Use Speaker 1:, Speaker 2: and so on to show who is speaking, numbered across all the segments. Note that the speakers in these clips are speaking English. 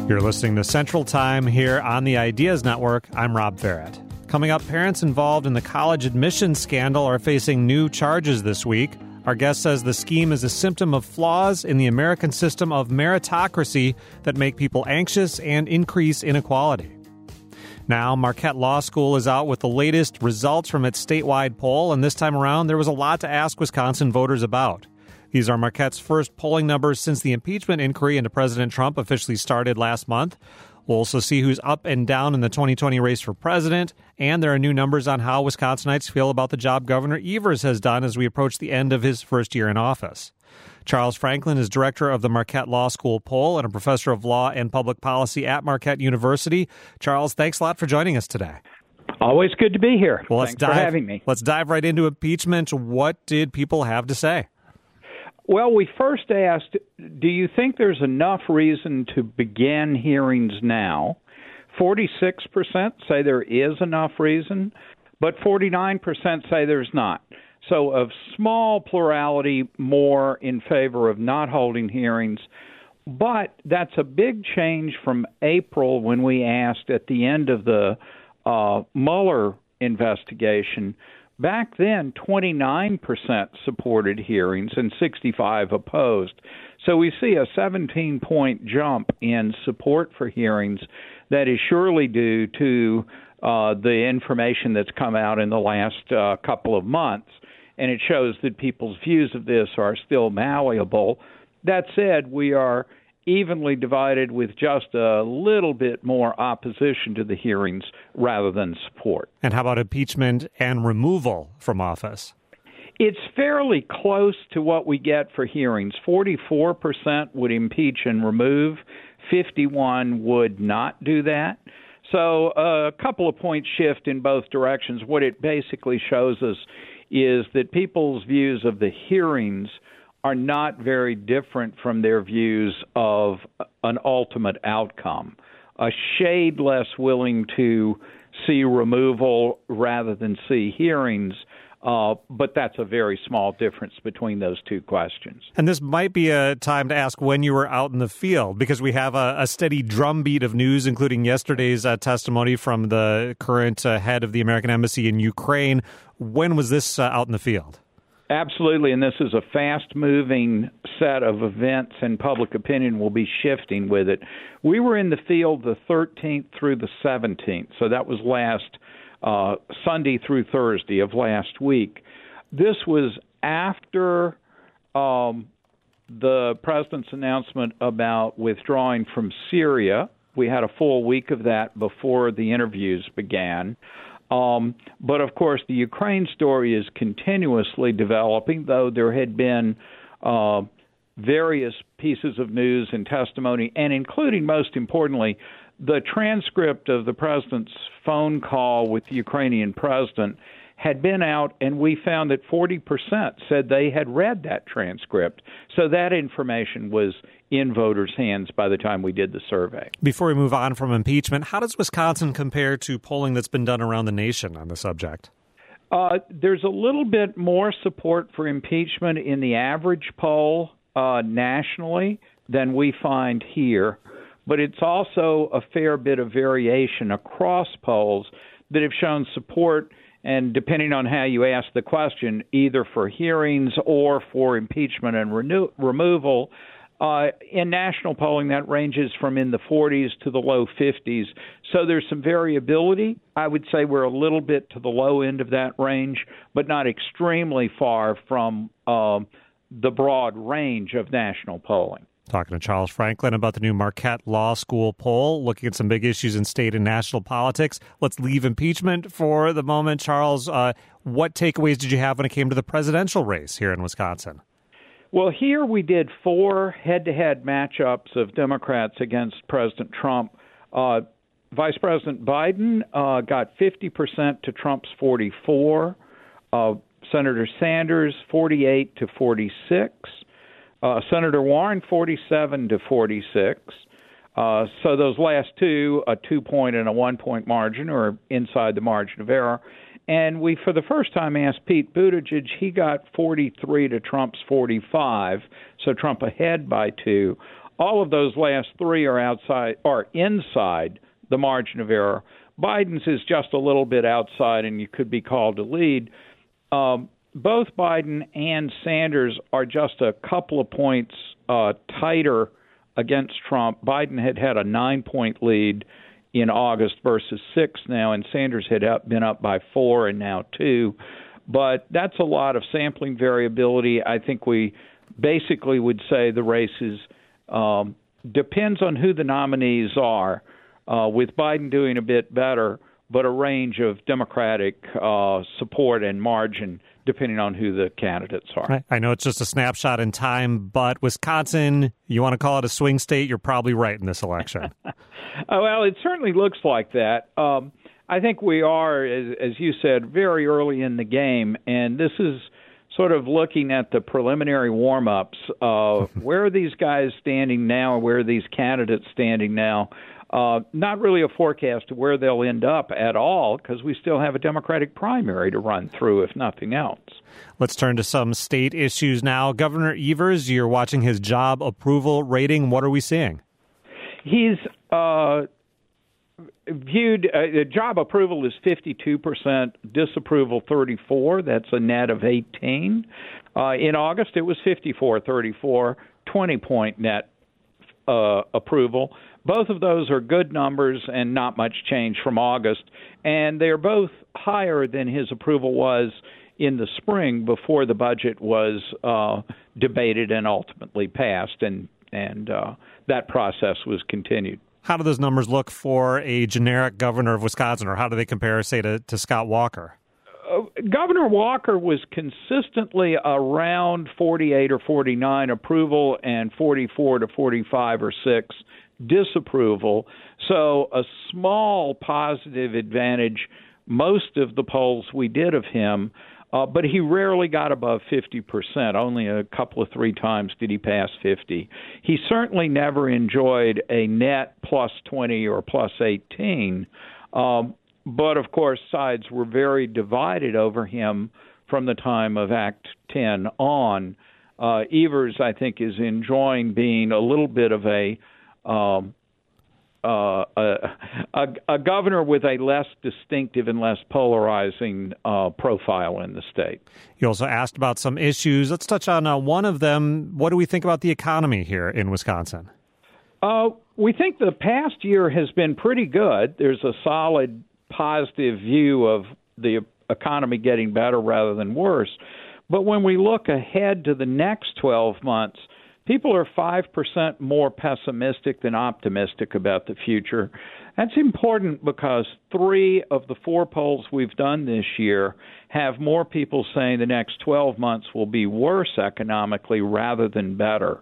Speaker 1: You're listening to Central Time here on the Ideas Network. I'm Rob Farrett. Coming up, parents involved in the college admissions scandal are facing new charges this week. Our guest says the scheme is a symptom of flaws in the American system of meritocracy that make people anxious and increase inequality. Now, Marquette Law School is out with the latest results from its statewide poll, and this time around, there was a lot to ask Wisconsin voters about. These are Marquette's first polling numbers since the impeachment inquiry into President Trump officially started last month. We'll also see who's up and down in the 2020 race for president, and there are new numbers on how Wisconsinites feel about the job Governor Evers has done as we approach the end of his first year in office. Charles Franklin is director of the Marquette Law School poll and a professor of law and public policy at Marquette University. Charles, thanks a lot for joining us today.
Speaker 2: Always good to be here.
Speaker 1: Well,
Speaker 2: thanks for having me.
Speaker 1: Let's dive right into impeachment. What did people have to say?
Speaker 2: Well, we first asked, do you think there's enough reason to begin hearings now? 46% say there is enough reason, but 49% say there's not. So a small plurality more in favor of not holding hearings. But that's a big change from April when we asked at the end of the Mueller investigation. Back then, 29% supported hearings and 65% opposed. So we see a 17-point jump in support for hearings that is surely due to the information that's come out in the last couple of months. And it shows that people's views of this are still malleable. That said, we are evenly divided with just a little bit more opposition to the hearings rather than support.
Speaker 1: And how about impeachment and removal from office?
Speaker 2: It's fairly close to what we get for hearings. 44% would impeach and remove. 51% would not do that. So a couple of points shift in both directions. What it basically shows us is that people's views of the hearings are not very different from their views of an ultimate outcome. A shade less willing to see removal rather than see hearings, but that's a very small difference between those two questions.
Speaker 1: And this might be a time to ask when you were out in the field, because we have a steady drumbeat of news, including yesterday's testimony from the current head of the American Embassy in Ukraine. When was this out in the field?
Speaker 2: Absolutely, and this is a fast-moving set of events, and public opinion will be shifting with it. We were in the field the 13th through the 17th, so that was last Sunday through Thursday of last week. This was after the president's announcement about withdrawing from Syria. We had a full week of that before the interviews began. But, of course, the Ukraine story is continuously developing, though there had been various pieces of news and testimony, and including, most importantly, the transcript of the president's phone call with the Ukrainian president had been out, and we found that 40% said they had read that transcript. So that information was in voters' hands by the time we did the survey.
Speaker 1: Before we move on from impeachment, how does Wisconsin compare to polling that's been done around the nation on the subject?
Speaker 2: There's a little bit more support for impeachment in the average poll nationally than we find here, but it's also a fair bit of variation across polls that have shown support, and depending on how you ask the question, either for hearings or for impeachment and removal. In national polling, that ranges from in the 40s to the low 50s. So there's some variability. I would say we're a little bit to the low end of that range, but not extremely far from the broad range of national polling.
Speaker 1: Talking to Charles Franklin about the new Marquette Law School poll, looking at some big issues in state and national politics. Let's leave impeachment for the moment. Charles, what takeaways did you have when it came to the presidential race here in Wisconsin?
Speaker 2: Well, here we did 4 head-to-head matchups of Democrats against President Trump. Vice President Biden got 50% to Trump's 44%. Senator Sanders, 48 to 46%. Senator Warren, 47 to 46. So those last two, a 2-point and a 1-point margin, are inside the margin of error. And we, for the first time, asked Pete Buttigieg. He got 43 to Trump's 45, so Trump ahead by 2. All of those last three are inside the margin of error. Biden's is just a little bit outside, and you could be called to lead. Both Biden and Sanders are just a couple of points tighter against Trump. Biden had a 9-point lead in August versus 6 now, and Sanders had been up by 4 and now 2. But that's a lot of sampling variability. I think we basically would say the race depends on who the nominees are, with Biden doing a bit better, but a range of Democratic support and margin depending on who the candidates are.
Speaker 1: I know it's just a snapshot in time, but Wisconsin, you want to call it a swing state, you're probably right in this election.
Speaker 2: Well, it certainly looks like that. I think we are, as you said, very early in the game, and this is sort of looking at the preliminary warm-ups. Where are these guys standing now, and where are these candidates standing now? Not really a forecast of where they'll end up at all, because we still have a Democratic primary to run through, if nothing else.
Speaker 1: Let's turn to some state issues now. Governor Evers, you're watching his job approval rating. What are we seeing? He's
Speaker 2: viewed, job approval is 52%, disapproval 34%. That's a net of 18. In August, it was 54-34, 20-point net approval. Both of those are good numbers and not much change from August, and they're both higher than his approval was in the spring before the budget was debated and ultimately passed, and that process was continued.
Speaker 1: How do those numbers look for a generic governor of Wisconsin, or how do they compare, say, to Scott Walker?
Speaker 2: Governor Walker was consistently around 48 or 49 approval and 44 to 45 or 6 disapproval. So a small positive advantage, most of the polls we did of him, but he rarely got above 50%. Only a couple of 3 times did he pass 50. He certainly never enjoyed a net plus 20 or plus 18. But, of course, sides were very divided over him from the time of Act 10 on. Evers, I think, is enjoying being a little bit of a governor with a less distinctive and less polarizing profile in the state.
Speaker 1: You also asked about some issues. Let's touch on one of them. What do we think about the economy here in Wisconsin?
Speaker 2: We think the past year has been pretty good. There's a solid positive view of the economy getting better rather than worse. But when we look ahead to the next 12 months, people are 5% more pessimistic than optimistic about the future. That's important because 3 of the 4 polls we've done this year have more people saying the next 12 months will be worse economically rather than better.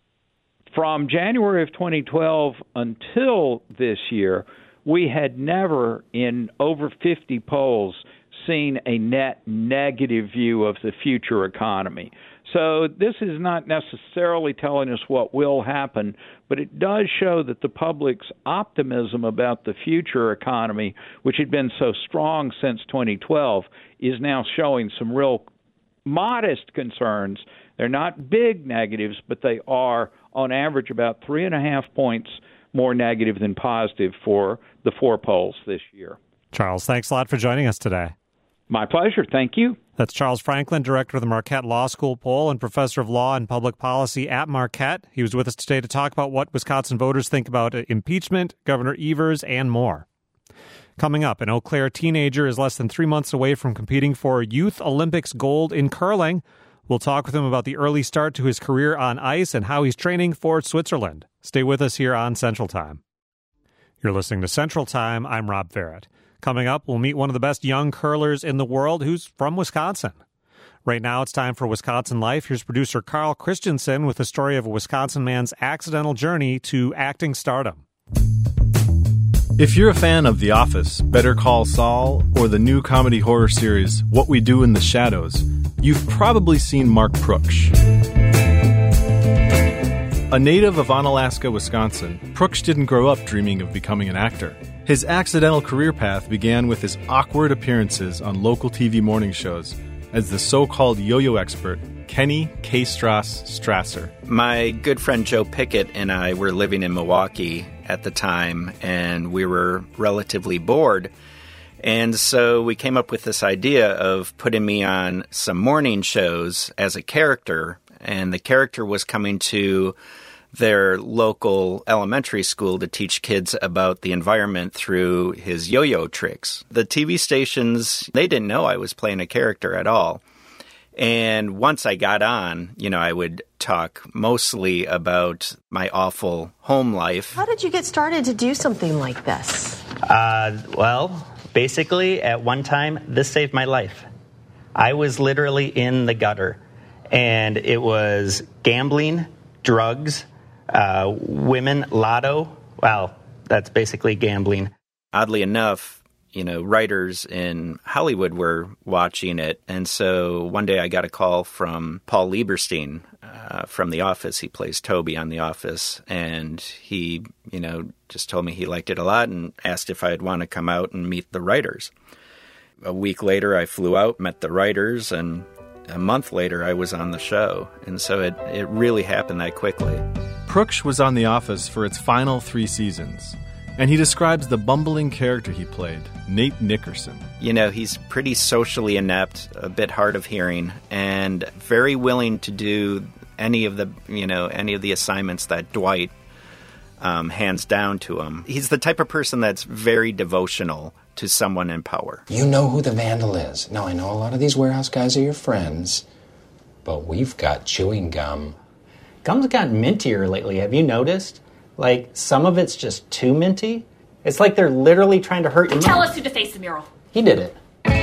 Speaker 2: From January of 2012 until this year, we had never in over 50 polls seen a net negative view of the future economy. So this is not necessarily telling us what will happen, but it does show that the public's optimism about the future economy, which had been so strong since 2012, is now showing some real modest concerns. They're not big negatives, but they are, on average, about 3.5 points more negative than positive for the 4 polls this year.
Speaker 1: Charles, thanks a lot for joining us today.
Speaker 2: My pleasure. Thank you.
Speaker 1: That's Charles Franklin, director of the Marquette Law School poll and professor of law and public policy at Marquette. He was with us today to talk about what Wisconsin voters think about impeachment, Governor Evers, and more. Coming up, an Eau Claire teenager is less than 3 months away from competing for Youth Olympics gold in curling. We'll talk with him about the early start to his career on ice and how he's training for Switzerland. Stay with us here on Central Time. You're listening to Central Time. I'm Rob Farrett. Coming up, we'll meet one of the best young curlers in the world who's from Wisconsin. Right now, it's time for Wisconsin Life. Here's producer Carl Christensen with the story of a Wisconsin man's accidental journey to acting stardom.
Speaker 3: If you're a fan of The Office, Better Call Saul, or the new comedy horror series What We Do in the Shadows, you've probably seen Mark Pruksch. A native of Onalaska, Wisconsin, Pruksch didn't grow up dreaming of becoming an actor. His accidental career path began with his awkward appearances on local TV morning shows as the so-called yo-yo expert Kenny K. Strasser.
Speaker 4: My good friend Joe Pickett and I were living in Milwaukee at the time, and we were relatively bored. And so we came up with this idea of putting me on some morning shows as a character, and the character was coming to their local elementary school to teach kids about the environment through his yo-yo tricks. The TV stations, they didn't know I was playing a character at all. And once I got on, I would talk mostly about my awful home life.
Speaker 5: How did you get started to do something like this?
Speaker 6: Well, basically, at one time, this saved my life. I was literally in the gutter, and it was gambling, drugs, women, lotto. Well, that's basically gambling.
Speaker 4: Oddly enough, writers in Hollywood were watching it. And so one day I got a call from Paul Lieberstein from The Office. He plays Toby on The Office. And he, just told me he liked it a lot and asked if I'd want to come out and meet the writers. A week later, I flew out, met the writers, and a month later, I was on the show. And so it really happened that quickly.
Speaker 3: Pruksch was on The Office for its final 3 seasons, and he describes the bumbling character he played, Nate Nickerson.
Speaker 4: He's pretty socially inept, a bit hard of hearing, and very willing to do any of the assignments that Dwight hands down to him. He's the type of person that's very devotional to someone in power.
Speaker 7: You know who the vandal is. Now, I know a lot of these warehouse guys are your friends, but we've got chewing gum.
Speaker 6: Gum's gotten mintier lately, have you noticed? Like, some of it's just too minty. It's like they're literally trying to hurt you.
Speaker 8: Tell us who defaced the mural.
Speaker 6: He did it.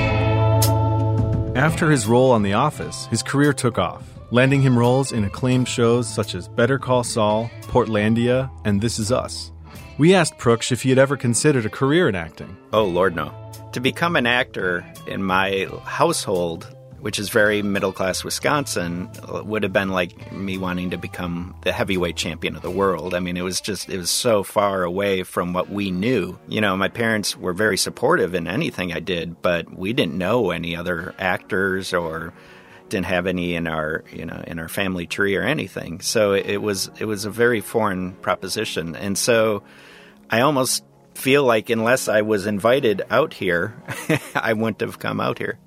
Speaker 3: After his role on The Office, his career took off, landing him roles in acclaimed shows such as Better Call Saul, Portlandia, and This Is Us. We asked Pruksch if he had ever considered a career in acting.
Speaker 4: Oh, Lord, no. To become an actor in my household, which is very middle-class Wisconsin, would have been like me wanting to become the heavyweight champion of the world. I mean, it was so far away from what we knew. My parents were very supportive in anything I did, but we didn't know any other actors or didn't have any in our family tree or anything. So it was a very foreign proposition. And so I almost feel like unless I was invited out here, I wouldn't have come out here.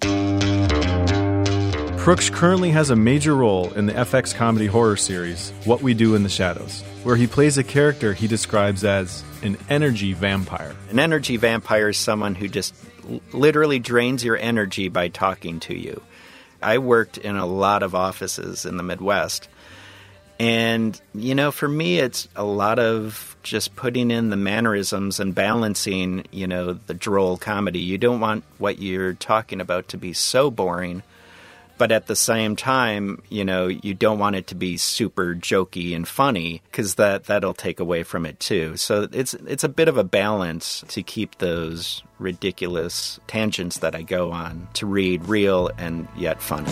Speaker 3: Pruksch currently has a major role in the FX comedy horror series What We Do in the Shadows, where he plays a character he describes as an energy vampire.
Speaker 4: An energy vampire is someone who just literally drains your energy by talking to you. I worked in a lot of offices in the Midwest, and, for me, it's a lot of just putting in the mannerisms and balancing, the droll comedy. You don't want what you're talking about to be so boring, but at the same time, you don't want it to be super jokey and funny because that'll take away from it too. So it's a bit of a balance to keep those ridiculous tangents that I go on to read real and yet funny.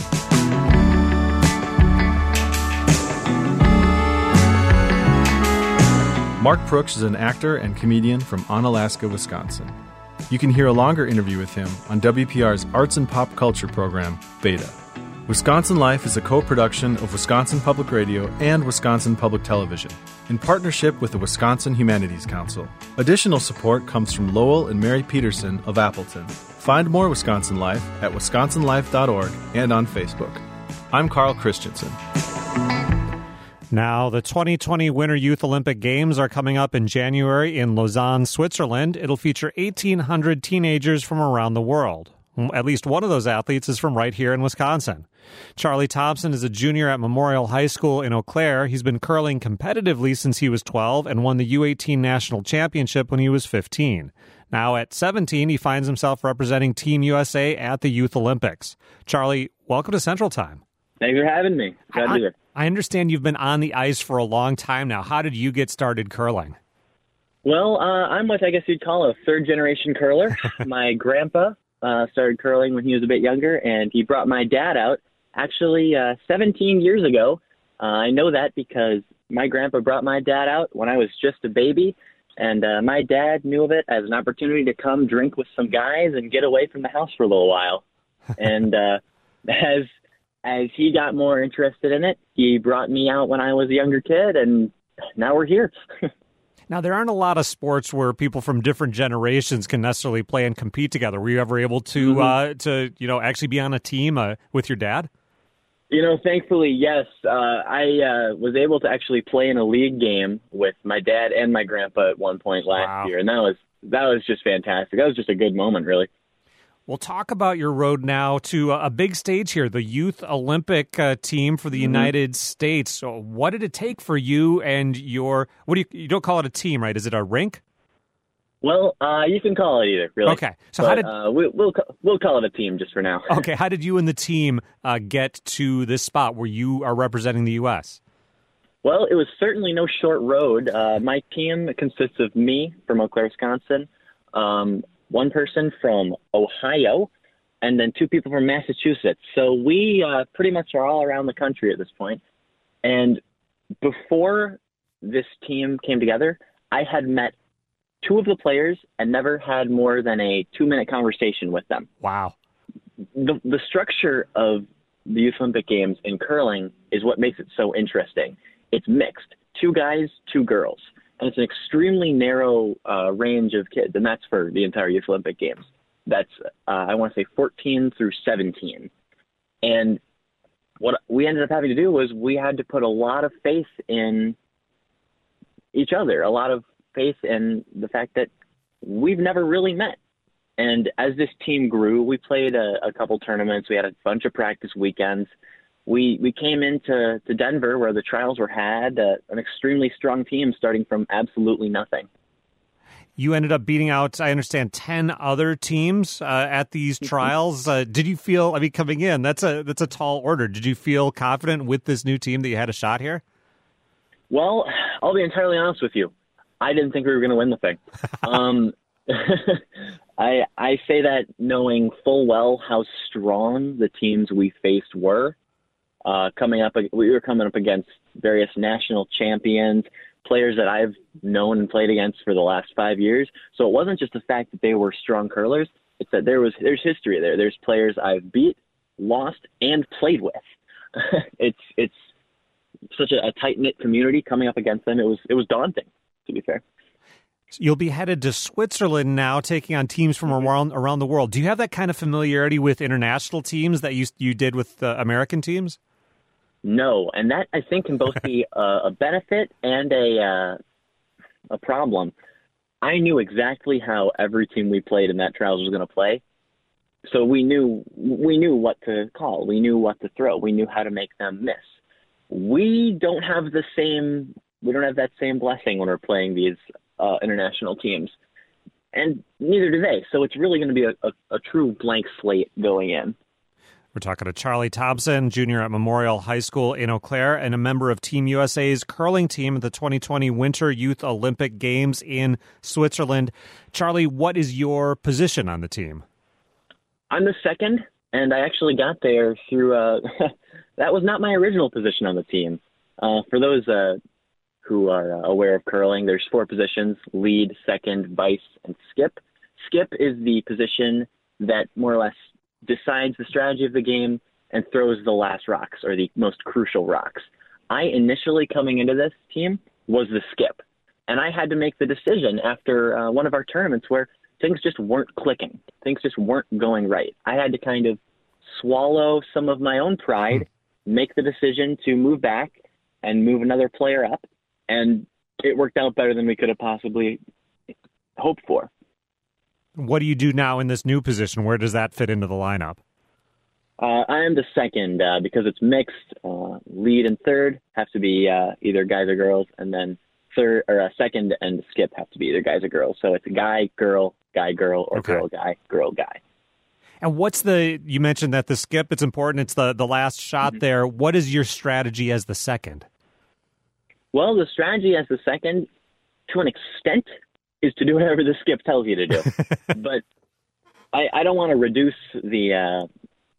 Speaker 3: Mark Pruksch is an actor and comedian from Onalaska, Wisconsin. You can hear a longer interview with him on WPR's Arts and Pop Culture program, Beta. Wisconsin Life is a co-production of Wisconsin Public Radio and Wisconsin Public Television, in partnership with the Wisconsin Humanities Council. Additional support comes from Lowell and Mary Peterson of Appleton. Find more Wisconsin Life at wisconsinlife.org and on Facebook. I'm Carl Christensen.
Speaker 1: Now, the 2020 Winter Youth Olympic Games are coming up in January in Lausanne, Switzerland. It'll feature 1,800 teenagers from around the world. At least one of those athletes is from right here in Wisconsin. Charlie Thompson is a junior at Memorial High School in Eau Claire. He's been curling competitively since he was 12 and won the U18 national championship when he was 15. Now at 17, he finds himself representing Team USA at the Youth Olympics. Charlie, welcome to Central Time.
Speaker 9: Thanks for having me. Glad to be here.
Speaker 1: I understand you've been on the ice for a long time now. How did you get started curling?
Speaker 9: Well, I'm what I guess you'd call a third-generation curler. My grandpa started curling when he was a bit younger, and he brought my dad out actually 17 years ago. I know that because my grandpa brought my dad out when I was just a baby, and my dad knew of it as an opportunity to come drink with some guys and get away from the house for a little while. And as he got more interested in it, he brought me out when I was a younger kid, and now we're here.
Speaker 1: Now, there aren't a lot of sports where people from different generations can necessarily play and compete together. Were you ever able to actually be on a team with your dad?
Speaker 9: Thankfully, yes. I was able to actually play in a league game with my dad and my grandpa at one point last year, and that was just fantastic. That was just a good moment, really.
Speaker 1: We'll talk about your road now to a big stage here, the Youth Olympic team for the United States. So what did it take for you and you don't call it a team, right? Is it a rink?
Speaker 9: Well, you can call it either, really.
Speaker 1: Okay. So how did
Speaker 9: we'll call it a team just for now.
Speaker 1: Okay. How did you and the team get to this spot where you are representing the U.S.?
Speaker 9: Well, it was certainly no short road. My team consists of me from Eau Claire, Wisconsin, one person from Ohio, and then 2 people from Massachusetts. So we pretty much are all around the country at this point. And before this team came together, I had met 2 of the players and never had more than a 2-minute conversation with them.
Speaker 1: Wow.
Speaker 9: The structure of the Youth Olympic Games in curling is what makes it so interesting. It's mixed, 2 guys, 2 girls. And it's an extremely narrow range of kids, and that's for the entire Youth Olympic Games. That's, I want to say, 14 through 17. And what we ended up having to do was we had to put a lot of faith in each other, a lot of faith in the fact that we've never really met. And as this team grew, we played a couple tournaments. We had a bunch of practice weekends. We came into Denver where the trials were had, an extremely strong team starting from absolutely nothing.
Speaker 1: You ended up beating out, I understand, 10 other teams at these trials. Did you feel, coming in, that's a tall order. Did you feel confident with this new team that you had a shot here?
Speaker 9: Well, I'll be entirely honest with you. I didn't think we were going to win the thing. I say that knowing full well how strong the teams we faced were. We were coming up against various national champions, players that I've known and played against for the last 5 years. So it wasn't just the fact that they were strong curlers. It's that there's history there. There's players I've beat, lost, and played with. It's such a tight-knit community coming up against them. It was daunting, to be fair.
Speaker 1: You'll be headed to Switzerland now, taking on teams from around the world. Do you have that kind of familiarity with international teams that you did with American teams?
Speaker 9: No, and that I think can both be a benefit and a problem. I knew exactly how every team we played in that trials was going to play, so we knew what to call, we knew what to throw, we knew how to make them miss. We don't have that same blessing when we're playing these international teams, and neither do they. So it's really going to be a true blank slate going in.
Speaker 1: We're talking to Charlie Thompson, junior at Memorial High School in Eau Claire and a member of Team USA's curling team at the 2020 Winter Youth Olympic Games in Switzerland. Charlie, what is your position on the team?
Speaker 9: I'm the second, and I actually got there through that was not my original position on the team. For those who are aware of curling, there's 4 positions: lead, second, vice, and skip. Skip is the position that more or less decides the strategy of the game and throws the last rocks, or the most crucial rocks. I initially, coming into this team, was the skip. And I had to make the decision after one of our tournaments where things just weren't clicking. Things just weren't going right. I had to kind of swallow some of my own pride, make the decision to move back and move another player up. And it worked out better than we could have possibly hoped for.
Speaker 1: What do you do now in this new position? Where does that fit into the lineup?
Speaker 9: I am the second because it's mixed. Lead and third have to be either guys or girls, and then second and skip have to be either guys or girls. So it's guy, girl, or girl, guy, girl, guy.
Speaker 1: And you mentioned that the skip, it's important. It's the last shot there. What is your strategy as the second?
Speaker 9: Well, the strategy as the second, to an extent, is to do whatever the skip tells you to do. But I don't want to reduce the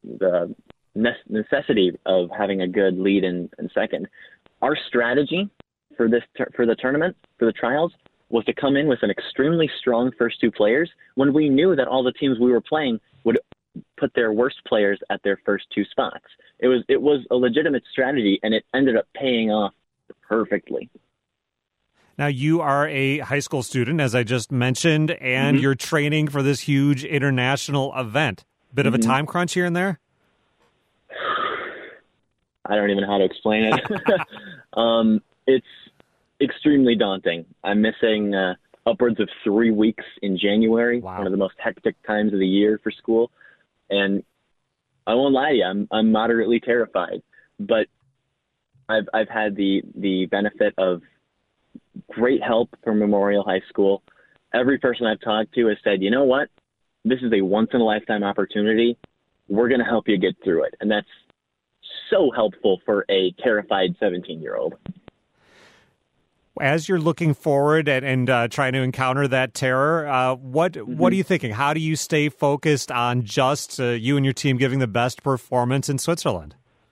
Speaker 9: necessity of having a good lead and second. Our strategy for the tournament, for the trials, was to come in with an extremely strong first 2 players when we knew that all the teams we were playing would put their worst players at their first two spots. It was a legitimate strategy, and it ended up paying off perfectly.
Speaker 1: Now, you are a high school student, as I just mentioned, and you're training for this huge international event. Bit of a time crunch here and there?
Speaker 9: I don't even know how to explain it. It's extremely daunting. I'm missing upwards of 3 weeks in January, one of the most hectic times of the year for school. And I won't lie to you, I'm moderately terrified. But I've had the benefit of great help from Memorial High School. Every person I've talked to has said, you know what? This is a once-in-a-lifetime opportunity. We're going to help you get through it. And that's so helpful for a terrified 17-year-old.
Speaker 1: As you're looking forward and trying to encounter that terror, what are you thinking? How do you stay focused on just you and your team giving the best performance in Switzerland?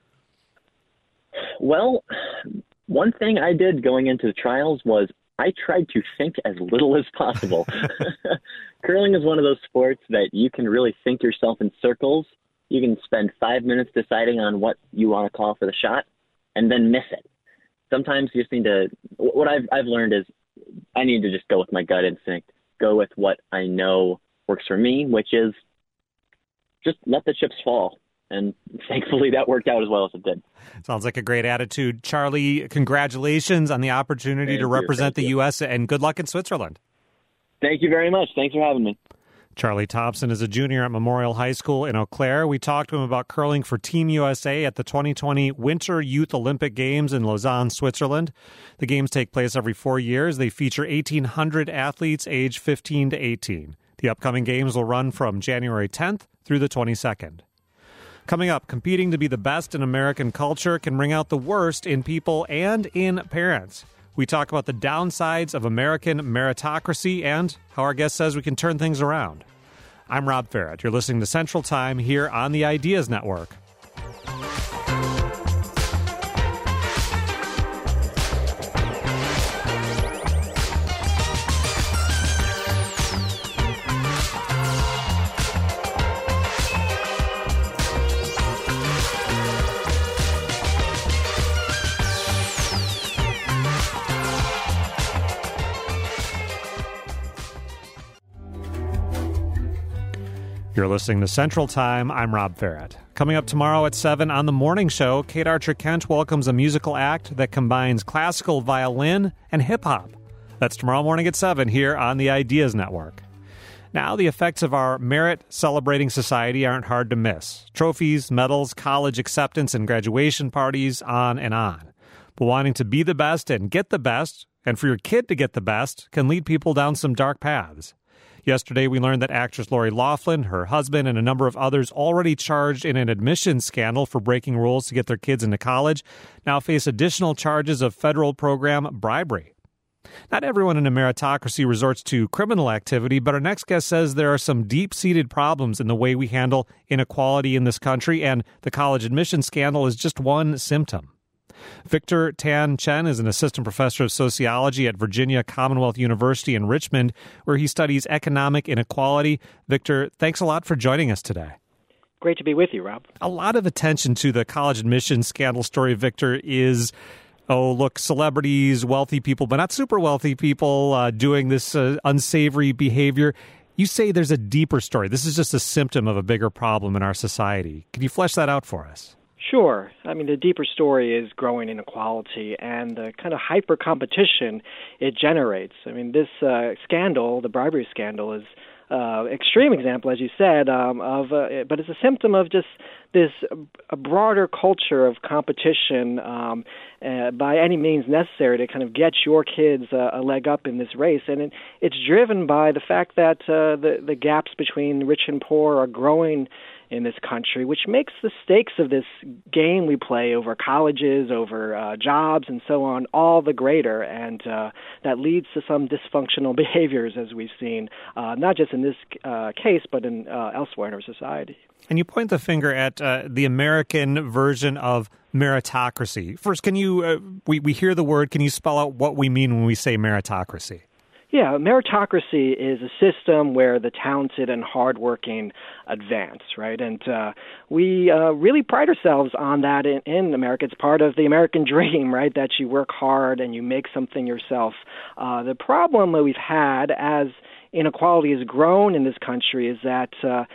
Speaker 9: Well, one thing I did going into the trials was I tried to think as little as possible. Curling is one of those sports that you can really think yourself in circles. You can spend 5 minutes deciding on what you want to call for the shot and then miss it. Sometimes you just need to, what I've learned is I need to just go with my gut instinct, go with what I know works for me, which is just let the chips fall. And thankfully that worked out as well as it did.
Speaker 1: Sounds like a great attitude. Charlie, congratulations on the opportunity to represent the U.S. and good luck in Switzerland.
Speaker 9: Thank you very much. Thanks for having me.
Speaker 1: Charlie Thompson is a junior at Memorial High School in Eau Claire. We talked to him about curling for Team USA at the 2020 Winter Youth Olympic Games in Lausanne, Switzerland. The games take place every 4 years. They feature 1,800 athletes aged 15 to 18. The upcoming games will run from January 10th through the 22nd. Coming up, competing to be the best in American culture can bring out the worst in people and in parents. We talk about the downsides of American meritocracy and how our guest says we can turn things around. I'm Rob Ferrett. You're listening to Central Time here on the Ideas Network. You're listening to Central Time. I'm Rob Ferrett. Coming up tomorrow at 7 on The Morning Show, Kate Archer-Kent welcomes a musical act that combines classical violin and hip-hop. That's tomorrow morning at 7 here on the Ideas Network. Now, the effects of our merit-celebrating society aren't hard to miss. Trophies, medals, college acceptance, and graduation parties, on and on. But wanting to be the best and get the best, and for your kid to get the best, can lead people down some dark paths. Yesterday, we learned that actress Lori Loughlin, her husband, and a number of others already charged in an admissions scandal for breaking rules to get their kids into college now face additional charges of federal program bribery. Not everyone in a meritocracy resorts to criminal activity, but our next guest says there are some deep-seated problems in the way we handle inequality in this country, and the college admissions scandal is just one symptom. Victor Tan Chen is an assistant professor of sociology at Virginia Commonwealth University in Richmond, where he studies economic inequality. Victor, thanks a lot for joining us today.
Speaker 8: Great to be with you, Rob.
Speaker 1: A lot of attention to the college admissions scandal story, Victor, is, celebrities, wealthy people, but not super wealthy people doing this unsavory behavior. You say there's a deeper story. This is just a symptom of a bigger problem in our society. Can you flesh that out for us?
Speaker 8: Sure. I mean, the deeper story is growing inequality and the kind of hyper-competition it generates. I mean, this scandal, the bribery scandal, is extreme example, as you said, but it's a symptom of just this a broader culture of competition by any means necessary to kind of get your kids a leg up in this race. And it's driven by the fact that the gaps between rich and poor are growing in this country, which makes the stakes of this game we play over colleges, over jobs, and so on, all the greater. And that leads to some dysfunctional behaviors, as we've seen, not just in this case, but in elsewhere in our society.
Speaker 1: And you point the finger at the American version of meritocracy. First, can you, we hear the word, can you spell out what we mean when we say meritocracy?
Speaker 8: Yeah, meritocracy is a system where the talented and hardworking advance, right? And we really pride ourselves on that in America. It's part of the American dream, right, that you work hard and you make something yourself. The problem that we've had as inequality has grown in this country is that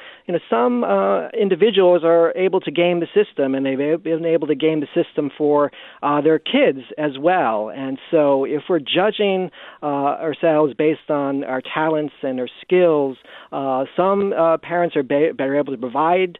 Speaker 8: some individuals are able to game the system, and they've been able to game the system for their kids as well. And so if we're judging ourselves based on our talents and our skills, some parents are better able to provide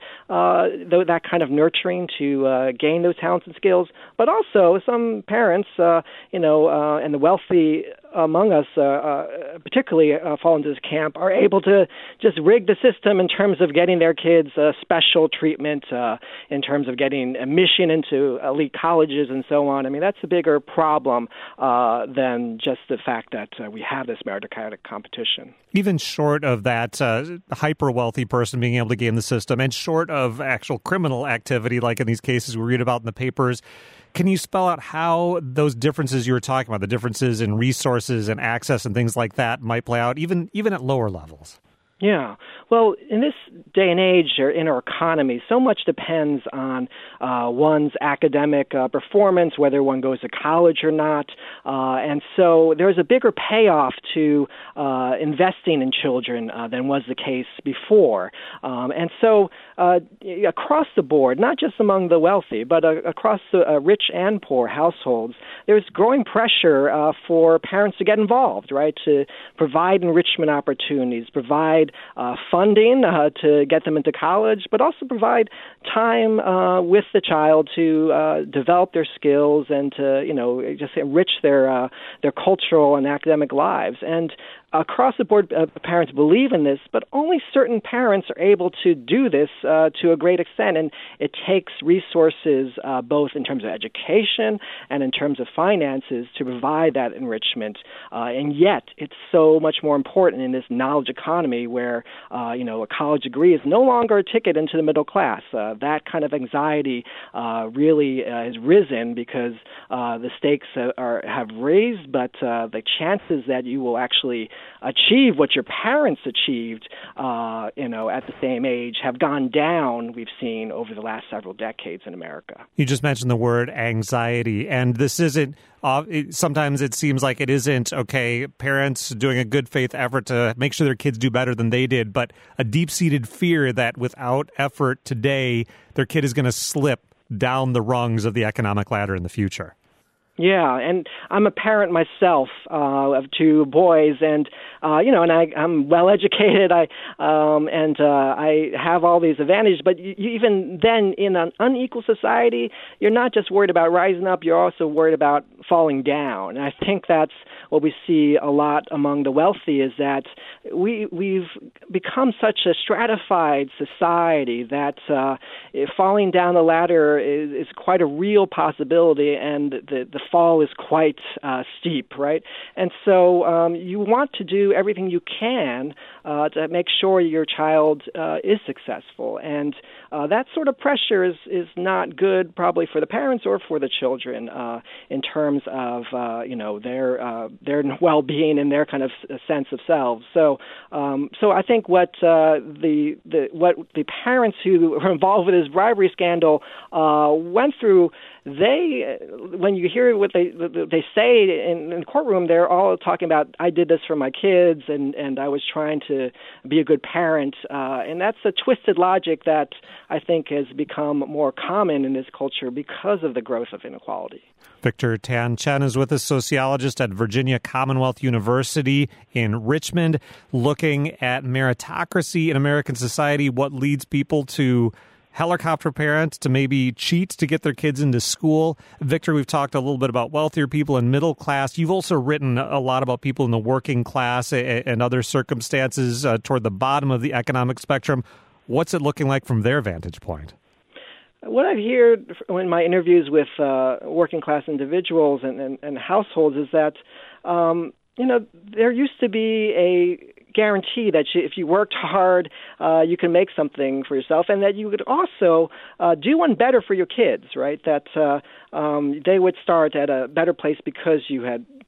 Speaker 8: that kind of nurturing to gain those talents and skills, but also some parents, and the wealthy among us, particularly fall into this camp, are able to just rig the system in terms of getting their kids special treatment, in terms of getting admission into elite colleges and so on. I mean, that's a bigger problem than just the fact that we have this meritocratic competition.
Speaker 1: Even short of that hyper-wealthy person being able to game the system, and short of actual criminal activity, like in these cases we read about in the papers, can you spell out how those differences you were talking about, the differences in resources and access and things like that, might play out even at lower levels?
Speaker 8: Yeah. Well, in this day and age, or in our economy, so much depends on one's academic performance, whether one goes to college or not. And so there's a bigger payoff to investing in children than was the case before. And so across the board, not just among the wealthy, but across the rich and poor households, there's growing pressure for parents to get involved, right, to provide enrichment opportunities, provide funding to get them into college, but also provide time with the child to develop their skills and to, just enrich their cultural and academic lives. And across the board, parents believe in this, but only certain parents are able to do this to a great extent. And it takes resources, both in terms of education and in terms of finances, to provide that enrichment. And yet, it's so much more important in this knowledge economy where, a college degree is no longer a ticket into the middle class. That kind of anxiety really has risen because the stakes have raised, but the chances that you will actually achieve what your parents achieved, at the same age have gone down, we've seen over the last several decades in America.
Speaker 1: You just mentioned the word anxiety, and this isn't, sometimes it seems like it isn't, parents doing a good faith effort to make sure their kids do better than they did, but a deep-seated fear that without effort today, their kid is going to slip down the rungs of the economic ladder in the future.
Speaker 8: Yeah, and I'm a parent myself of two boys, and I'm well educated. I have all these advantages. But even then, in an unequal society, you're not just worried about rising up; you're also worried about falling down. And I think that's what we see a lot among the wealthy, is that we've become such a stratified society that falling down the ladder is quite a real possibility, and the fall is quite steep, right? And so you want to do everything you can to make sure your child is successful. And that sort of pressure is not good probably for the parents or for the children in terms of, their well-being and their kind of sense of selves. So I think what the parents who were involved with this bribery scandal went through, when you hear what they say in the courtroom, they're all talking about, I did this for my kids, and I was trying to be a good parent. And that's a twisted logic that I think has become more common in this culture because of the growth of inequality.
Speaker 1: Victor Tan Chen is with us, sociologist at Virginia Commonwealth University in Richmond, looking at meritocracy in American society, what leads people to helicopter parents to maybe cheat to get their kids into school. Victor, we've talked a little bit about wealthier people and middle class. You've also written a lot about people in the working class and other circumstances toward the bottom of the economic spectrum. What's it looking like from their vantage point?
Speaker 8: What I've heard in my interviews with working class individuals and households is that, there used to be a guarantee that if you worked hard, you can make something for yourself, and that you would also do one better for your kids, right? That they would start at a better place because you had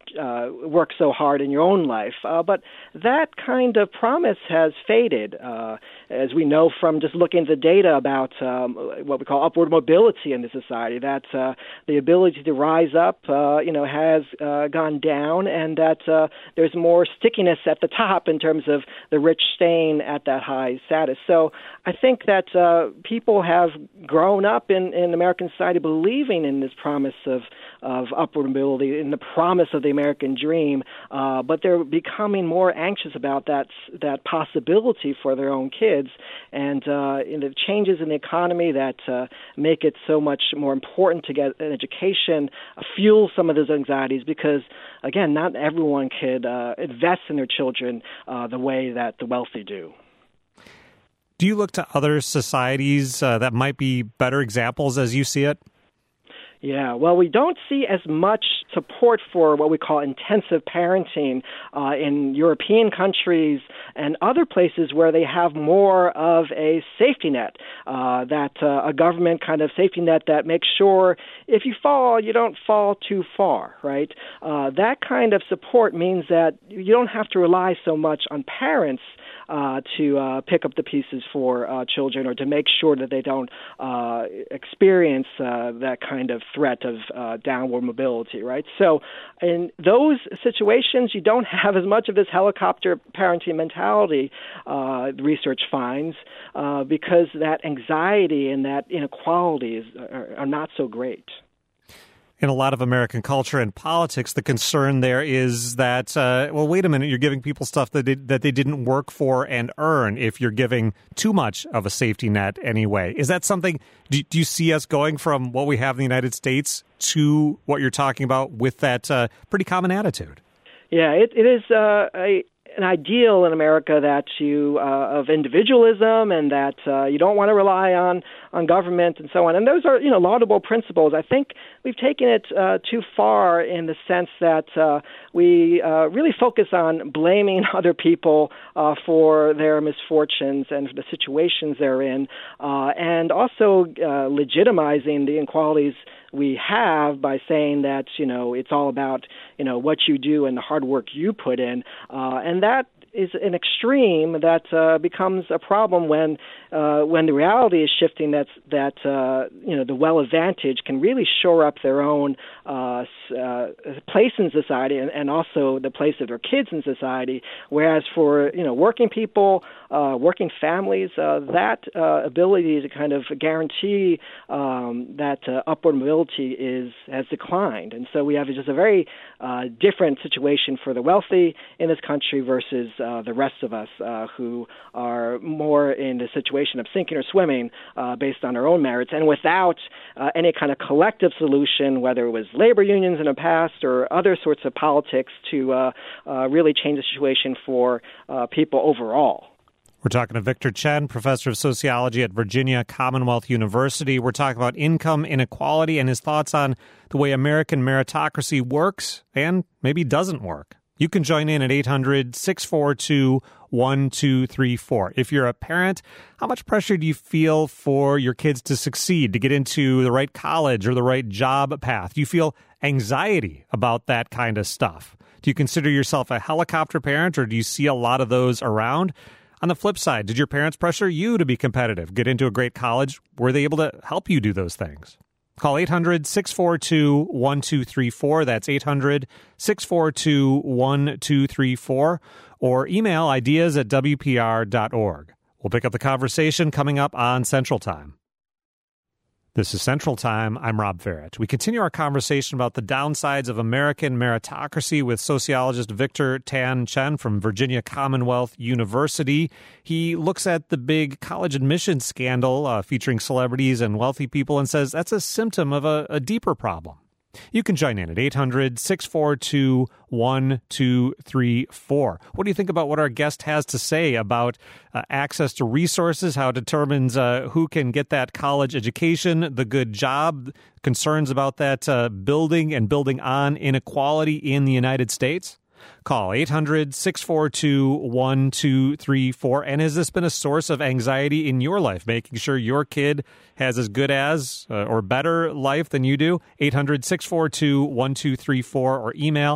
Speaker 8: work so hard in your own life. But that kind of promise has faded, as we know from just looking at the data about what we call upward mobility in the society, that the ability to rise up, has gone down, and that there's more stickiness at the top in terms of the rich staying at that high status. So I think that people have grown up in American society believing in this promise of upward mobility, in the promise of the American dream, but they're becoming more anxious about that possibility for their own kids, and the changes in the economy that make it so much more important to get an education fuel some of those anxieties, because again, not everyone could invest in their children the way that the wealthy do.
Speaker 1: Do you look to other societies that might be better examples as you see it?
Speaker 8: Yeah, well, we don't see as much support for what we call intensive parenting in European countries and other places where they have more of a safety net, a government kind of safety net that makes sure if you fall, you don't fall too far, right? That kind of support means that you don't have to rely so much on parents to pick up the pieces for children, or to make sure that they don't experience that kind of threat of downward mobility, right? So in those situations, you don't have as much of this helicopter parenting mentality, the research finds, because that anxiety and that inequality are not so great.
Speaker 1: In a lot of American culture and politics, the concern there is that, wait a minute, you're giving people stuff that they didn't work for and earn if you're giving too much of a safety net anyway. Is that something, do you see us going from what we have in the United States to what you're talking about with that pretty common attitude? Yeah,
Speaker 8: it is an ideal in America that of individualism, and that you don't want to rely on government and so on. And those are, laudable principles. I think we've taken it too far in the sense that we really focus on blaming other people for their misfortunes and the situations they're in, and also legitimizing the inequalities we have by saying that, it's all about, what you do and the hard work you put in. And that is an extreme that becomes a problem when the reality is shifting. The well-advantaged can really shore up their own place in society, and also the place of their kids in society. Whereas for working people, working families, that ability to kind of guarantee that upward mobility has declined, and so we have just a very different situation for the wealthy in this country versus the rest of us who are more in the situation of sinking or swimming based on our own merits, and without any kind of collective solution, whether it was labor unions in the past or other sorts of politics, to really change the situation for people overall.
Speaker 1: We're talking to Victor Chen, professor of sociology at Virginia Commonwealth University. We're talking about income inequality and his thoughts on the way American meritocracy works and maybe doesn't work. You can join in at 800-642-1234. If you're a parent, how much pressure do you feel for your kids to succeed, to get into the right college or the right job path? Do you feel anxiety about that kind of stuff? Do you consider yourself a helicopter parent, or do you see a lot of those around? On the flip side, did your parents pressure you to be competitive, get into a great college? Were they able to help you do those things? Call 800-642-1234. That's 800-642-1234. Or email ideas@wpr.org. We'll pick up the conversation coming up on Central Time. This is Central Time. I'm Rob Ferret. We continue our conversation about the downsides of American meritocracy with sociologist Victor Tan Chen from Virginia Commonwealth University. He looks at the big college admissions scandal featuring celebrities and wealthy people and says that's a symptom of a deeper problem. You can join in at 800-642-1234. What do you think about what our guest has to say about access to resources, how it determines who can get that college education, the good job, concerns about that building on inequality in the United States? Call 800-642-1234. And has this been a source of anxiety in your life, making sure your kid has as good as or better life than you do? 800-642-1234 or email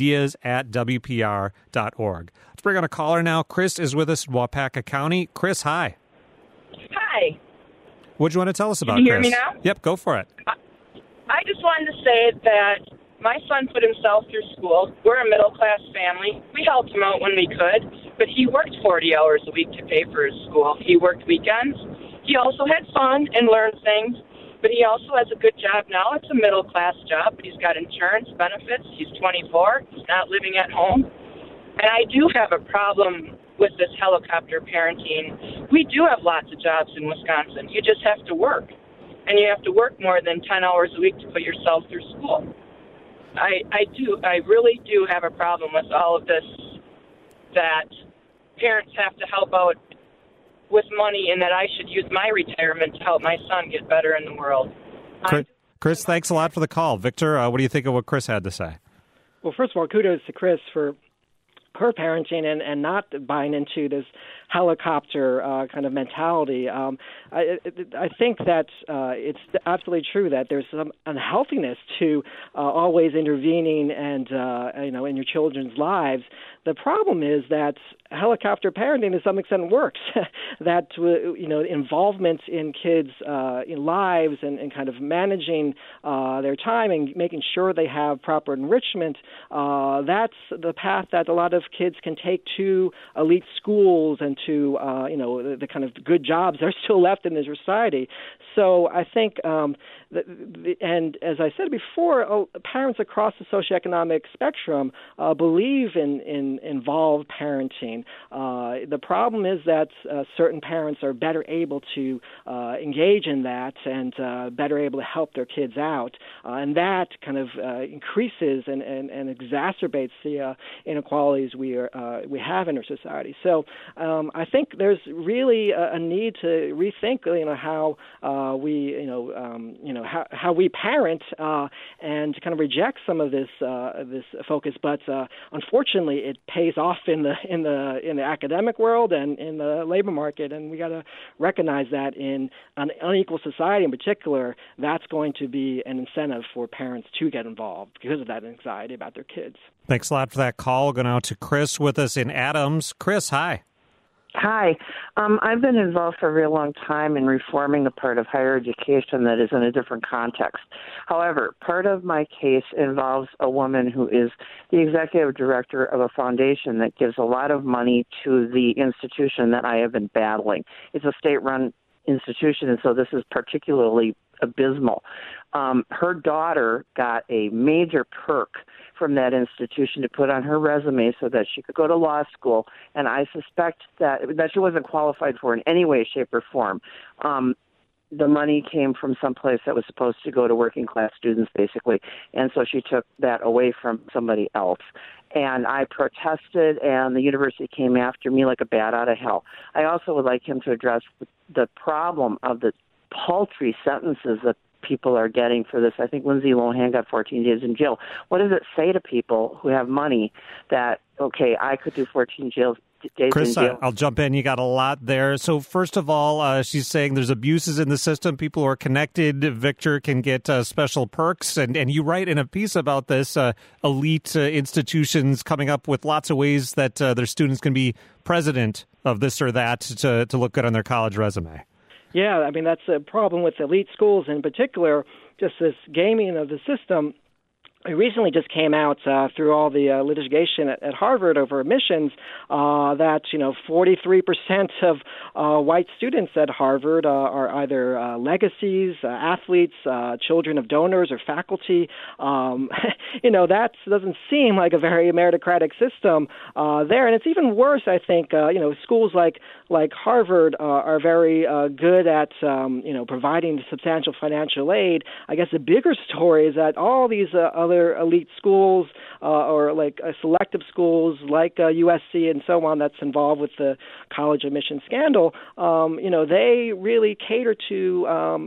Speaker 1: ideas@wpr.org. Let's bring on a caller now. Chris is with us in Waupaca County. Chris, hi.
Speaker 10: Hi.
Speaker 1: What do you want to tell us about,
Speaker 10: Can you hear
Speaker 1: Chris?
Speaker 10: me now?
Speaker 1: Yep, go for it.
Speaker 10: I just wanted to say that my son put himself through school. We're a middle-class family. We helped him out when we could, but he worked 40 hours a week to pay for his school. He worked weekends. He also had fun and learned things, but he also has a good job now. It's a middle-class job, but he's got insurance benefits. He's 24. He's not living at home. And I do have a problem with this helicopter parenting. We do have lots of jobs in Wisconsin. You just have to work. And you have to work more than 10 hours a week to put yourself through school. I really do have a problem with all of this, that parents have to help out with money and that I should use my retirement to help my son get better in the world.
Speaker 1: Chris, thanks a lot for the call. Victor, what do you think of what Chris had to say?
Speaker 8: Well, first of all, kudos to Chris for her parenting and not buying into this helicopter kind of mentality. I think that it's absolutely true that there's some unhealthiness to always intervening and in your children's lives. The problem is that helicopter parenting to some extent works. That involvement in kids' lives and kind of managing their time and making sure they have proper enrichment. That's the path that a lot of kids can take to elite schools and to the kind of good jobs that are still left in this society. So I think, and as I said before, parents across the socioeconomic spectrum believe in involved parenting. The problem is that certain parents are better able to engage in that and better able to help their kids out, and that kind of increases and exacerbates the inequalities we have in our society. So I think there's really a need to rethink, how how we parent and to kind of reject some of this focus. But unfortunately, it pays off in the academic world and in the labor market, and we got to recognize that in an unequal society in particular, that's going to be an incentive for parents to get involved because of that anxiety about their kids.
Speaker 1: Thanks a lot for that call. We'll go now to Chris with us in Adams. Chris, hi.
Speaker 11: Hi. I've been involved for a real long time in reforming a part of higher education that is in a different context. However, part of my case involves a woman who is the executive director of a foundation that gives a lot of money to the institution that I have been battling. It's a state-run institution, and so this is particularly abysmal. Her daughter got a major perk from that institution to put on her resume so that she could go to law school, and I suspect that she wasn't qualified for in any way, shape, or form. The money came from someplace that was supposed to go to working class students, basically, and so she took that away from somebody else. And I protested, and the university came after me like a bat out of hell. I also would like him to address the problem of the paltry sentences that people are getting for this. I think Lindsay Lohan got 14 days in jail. What does it say to people who have money that, okay, I could do 14 days
Speaker 1: Chris,
Speaker 11: in jail?
Speaker 1: I'll jump in. You got a lot there. So first of all, she's saying there's abuses in the system. People who are connected, Victor, can get special perks. And you write in a piece about this, elite institutions coming up with lots of ways that their students can be president of this or that to look good on their college resume.
Speaker 8: Yeah, I mean, that's a problem with elite schools in particular, just this gaming of the system. It recently just came out through all the litigation at Harvard over admissions that 43% of white students at Harvard are either legacies, athletes, children of donors, or faculty. That doesn't seem like a very meritocratic system there, and it's even worse. I think schools like Harvard are very good at providing substantial financial aid. I guess the bigger story is that all these other elite schools or like selective schools like USC and so on that's involved with the college admission scandal, they really cater to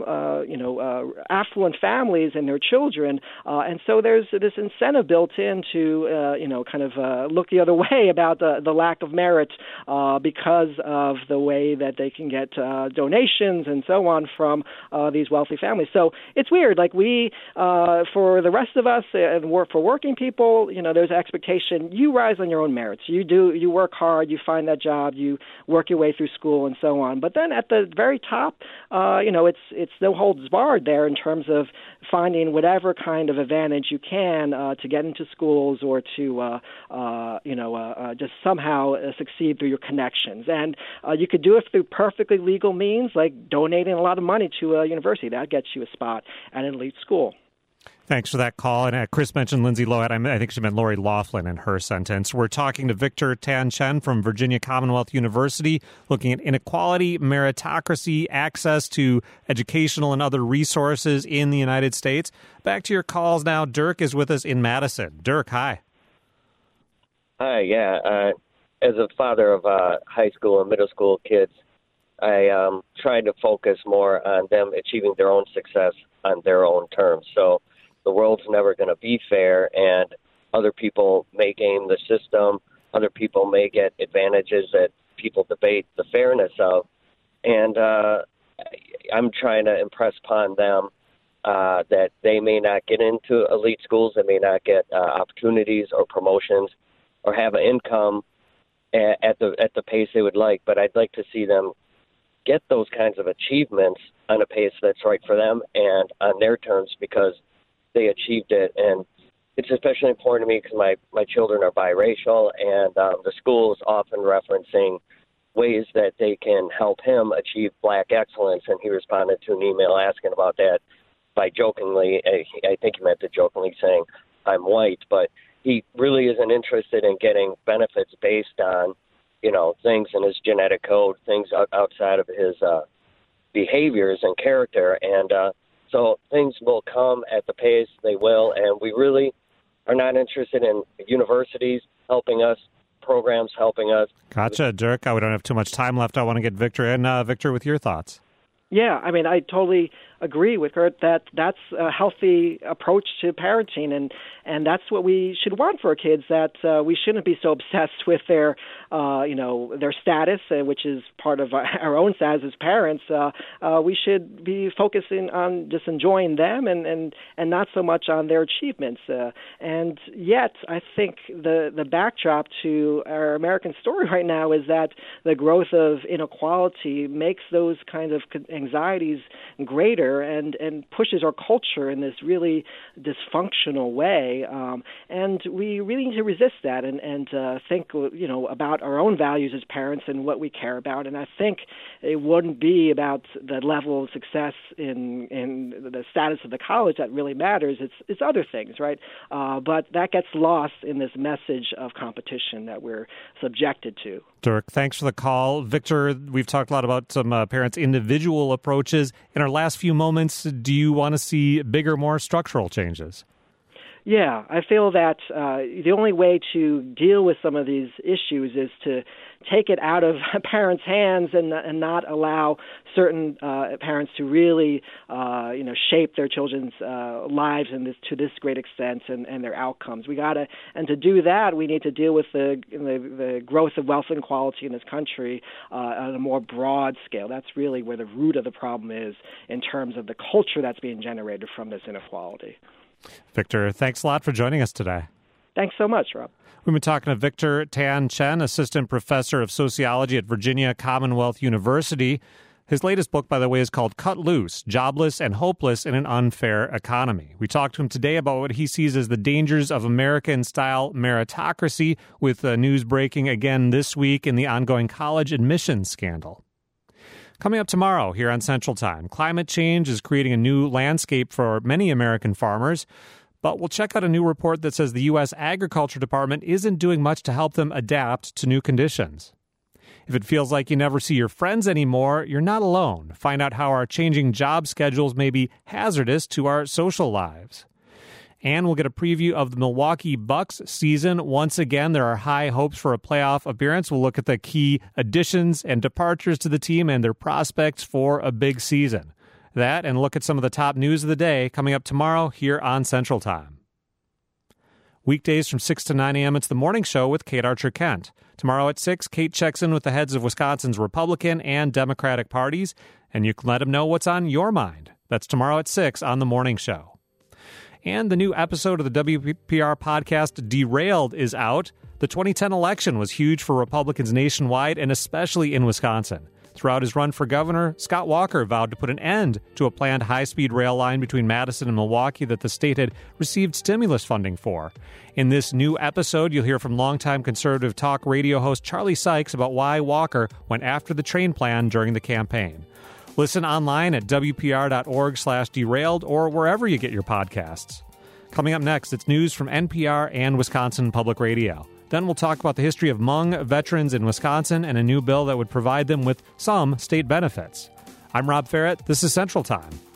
Speaker 8: affluent families and their children, and so there's this incentive built in to look the other way about the lack of merit because of the way that they can get donations and so on from these wealthy families. So it's weird. Like for the rest of us and for working people, there's an expectation. You rise on your own merits. You work hard. You find that job. You work your way through school and so on. But then at the very top, it's no holds barred there in terms of finding whatever kind of advantage you can to get into schools or to just somehow succeed through your connections. And you could do it through perfectly legal means, like donating a lot of money to a university. That gets you a spot at an elite school.
Speaker 1: Thanks for that call. And Chris mentioned Lindsay Lohan. I think she meant Lori Loughlin in her sentence. We're talking to Victor Tan Chen from Virginia Commonwealth University, looking at inequality, meritocracy, access to educational and other resources in the United States. Back to your calls now. Dirk is with us in Madison. Dirk, hi.
Speaker 12: Hi, yeah. As a father of high school and middle school kids, I try to focus more on them achieving their own success on their own terms. So the world's never going to be fair, and other people may game the system. Other people may get advantages that people debate the fairness of. And I'm trying to impress upon them that they may not get into elite schools, they may not get opportunities or promotions or have an income at the pace they would like. But I'd like to see them get those kinds of achievements on a pace that's right for them and on their terms because they achieved it. And it's especially important to me because my children are biracial, and the school is often referencing ways that they can help him achieve black excellence. And he responded to an email asking about that by jokingly, I think he meant to jokingly saying, I'm white, but he really isn't interested in getting benefits based on, things in his genetic code, things outside of his behaviors and character. And so things will come at the pace they will, and we really are not interested in universities helping us, programs helping us.
Speaker 1: Gotcha, Dirk. We don't have too much time left. I want to get Victor in. Victor, with your thoughts.
Speaker 8: Yeah, I mean, I totally agree with her that that's a healthy approach to parenting, and that's what we should want for our kids, that we shouldn't be so obsessed with their status, which is part of our own status as parents. We should be focusing on just enjoying them and not so much on their achievements. And yet, I think the backdrop to our American story right now is that the growth of inequality makes those kinds of anxieties greater and pushes our culture in this really dysfunctional way. And we really need to resist that and think, about our own values as parents and what we care about. And I think it wouldn't be about the level of success in the status of the college that really matters. It's other things, right? But that gets lost in this message of competition that we're subjected to.
Speaker 1: Dirk, thanks for the call. Victor, we've talked a lot about some parents' individual approaches. In our last few moments, do you want to see bigger, more structural changes?
Speaker 8: Yeah, I feel that the only way to deal with some of these issues is to take it out of parents' hands and not allow certain parents to really, shape their children's lives to this great extent and their outcomes. And to do that, we need to deal with the growth of wealth inequality in this country on a more broad scale. That's really where the root of the problem is in terms of the culture that's being generated from this inequality.
Speaker 1: Victor, thanks a lot for joining us today.
Speaker 8: Thanks so much, Rob.
Speaker 1: We've been talking to Victor Tan Chen, Assistant Professor of Sociology at Virginia Commonwealth University. His latest book, by the way, is called Cut Loose, Jobless and Hopeless in an Unfair Economy. We talked to him today about what he sees as the dangers of American-style meritocracy, with news breaking again this week in the ongoing college admissions scandal. Coming up tomorrow here on Central Time, climate change is creating a new landscape for many American farmers, but we'll check out a new report that says the U.S. Agriculture Department isn't doing much to help them adapt to new conditions. If it feels like you never see your friends anymore, you're not alone. Find out how our changing job schedules may be hazardous to our social lives. And we'll get a preview of the Milwaukee Bucks season. Once again, there are high hopes for a playoff appearance. We'll look at the key additions and departures to the team and their prospects for a big season. That and look at some of the top news of the day coming up tomorrow here on Central Time. Weekdays from 6 to 9 a.m., it's The Morning Show with Kate Archer-Kent. Tomorrow at 6, Kate checks in with the heads of Wisconsin's Republican and Democratic parties, and you can let them know what's on your mind. That's tomorrow at 6 on The Morning Show. And the new episode of the WPR podcast Derailed is out. The 2010 election was huge for Republicans nationwide and especially in Wisconsin. Throughout his run for governor, Scott Walker vowed to put an end to a planned high-speed rail line between Madison and Milwaukee that the state had received stimulus funding for. In this new episode, you'll hear from longtime conservative talk radio host Charlie Sykes about why Walker went after the train plan during the campaign. Listen online at WPR.org/derailed or wherever you get your podcasts. Coming up next, it's news from NPR and Wisconsin Public Radio. Then we'll talk about the history of Hmong veterans in Wisconsin and a new bill that would provide them with some state benefits. I'm Rob Ferrett. This is Central Time